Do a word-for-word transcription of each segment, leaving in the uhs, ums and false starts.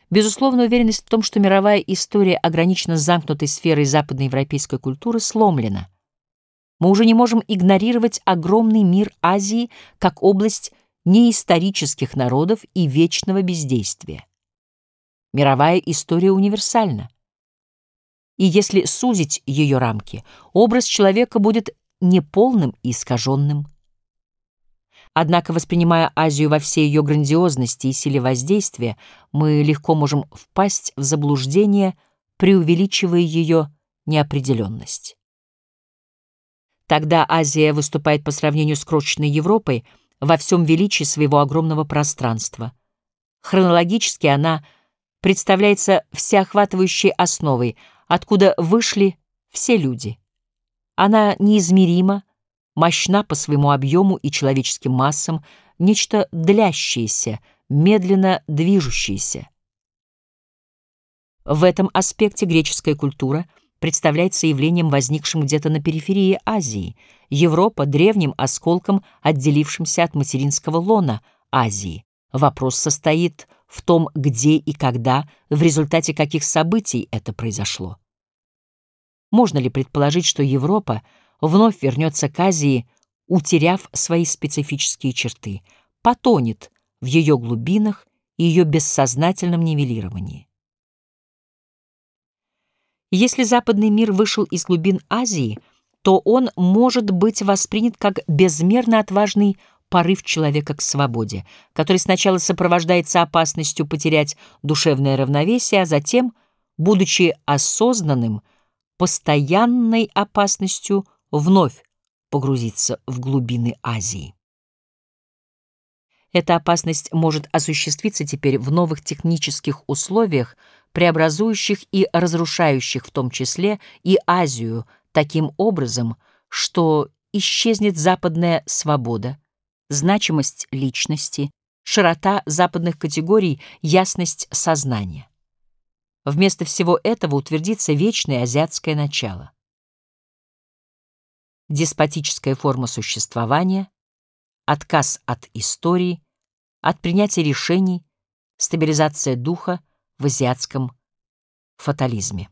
Безусловно, уверенность в том, что мировая история ограничена замкнутой сферой западноевропейской культуры, сломлена. Мы уже не можем игнорировать огромный мир Азии как область неисторических народов и вечного бездействия. Мировая история универсальна. И если сузить ее рамки, образ человека будет неполным и искаженным. Однако, воспринимая Азию во всей ее грандиозности и силе воздействия, мы легко можем впасть в заблуждение, преувеличивая ее неопределенность. Тогда Азия выступает по сравнению с крошечной Европой во всем величии своего огромного пространства. Хронологически она представляется всеохватывающей основой, откуда вышли все люди. Она неизмерима, мощна по своему объему и человеческим массам, нечто длящееся, медленно движущееся. В этом аспекте греческая культура представляется явлением, возникшим где-то на периферии Азии, Европа — древним осколком, отделившимся от материнского лона Азии. Вопрос состоит в том, где и когда, в результате каких событий это произошло. Можно ли предположить, что Европа вновь вернется к Азии, утеряв свои специфические черты, потонет в ее глубинах и ее бессознательном нивелировании? Если западный мир вышел из глубин Азии, то он может быть воспринят как безмерно отважный порыв человека к свободе, который сначала сопровождается опасностью потерять душевное равновесие, а затем, будучи осознанным, постоянной опасностью вновь погрузиться в глубины Азии. Эта опасность может осуществиться теперь в новых технических условиях, преобразующих и разрушающих в том числе и Азию таким образом, что исчезнет западная свобода, значимость личности, широта западных категорий, ясность сознания. Вместо всего этого утвердится вечное азиатское начало. Деспотическая форма существования, отказ от истории, от принятия решений, стабилизация духа в азиатском фатализме.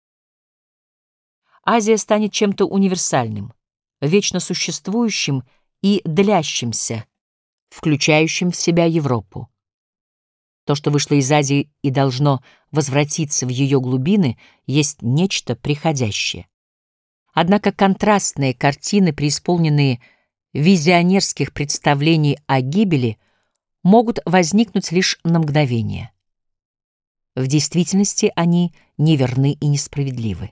Азия станет чем-то универсальным, вечно существующим и длящимся, включающим в себя Европу. То, что вышло из Азии и должно возвратиться в ее глубины, есть нечто приходящее. Однако контрастные картины, преисполненные визионерских представлений о гибели, могут возникнуть лишь на мгновение. В действительности они неверны и несправедливы.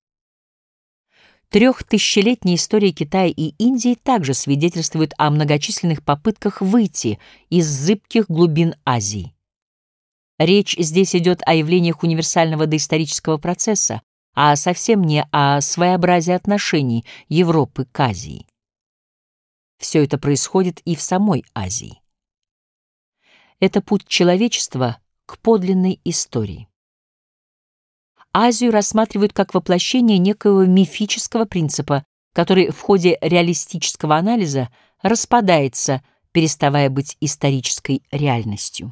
Трехтысячелетняя история Китая и Индии также свидетельствует о многочисленных попытках выйти из зыбких глубин Азии. Речь здесь идет о явлениях универсального доисторического процесса, а совсем не о своеобразии отношений Европы к Азии. Все это происходит и в самой Азии. Это путь человечества к подлинной истории. Азию рассматривают как воплощение некоего мифического принципа, который в ходе реалистического анализа распадается, переставая быть исторической реальностью.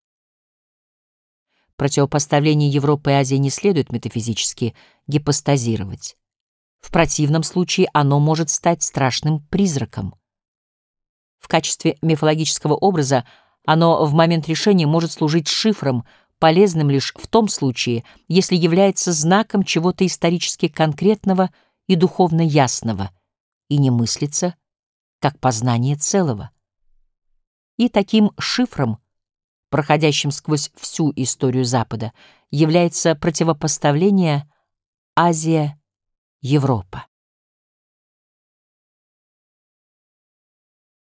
Противопоставление Европы и Азии не следует метафизически гипостазировать. В противном случае оно может стать страшным призраком. В качестве мифологического образа оно в момент решения может служить шифром, полезным лишь в том случае, если является знаком чего-то исторически конкретного и духовно ясного и не мыслится как познание целого. И таким шифром, проходящим сквозь всю историю Запада, является противопоставление Азия-Европа.